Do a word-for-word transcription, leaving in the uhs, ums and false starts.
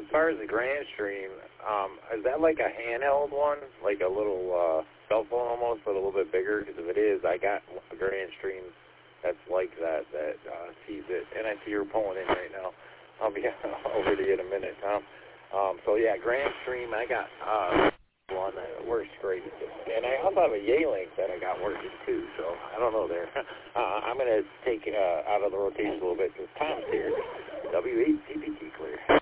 as far as the Grand Stream, um, is that like a handheld one, like a little uh, cell phone almost, but a little bit bigger? Because if it is, I got a Grand Stream that's like that, that uh, sees it. And I see you're pulling in right now. I'll be over to you in a minute, Tom. Um, so, yeah, Grand Stream, I got uh, one that works great. And I also have a Yealink that I got working, too, so I don't know there. uh, I'm going to take uh, out of the rotation a little bit because Tom's here. W eight C P T clear.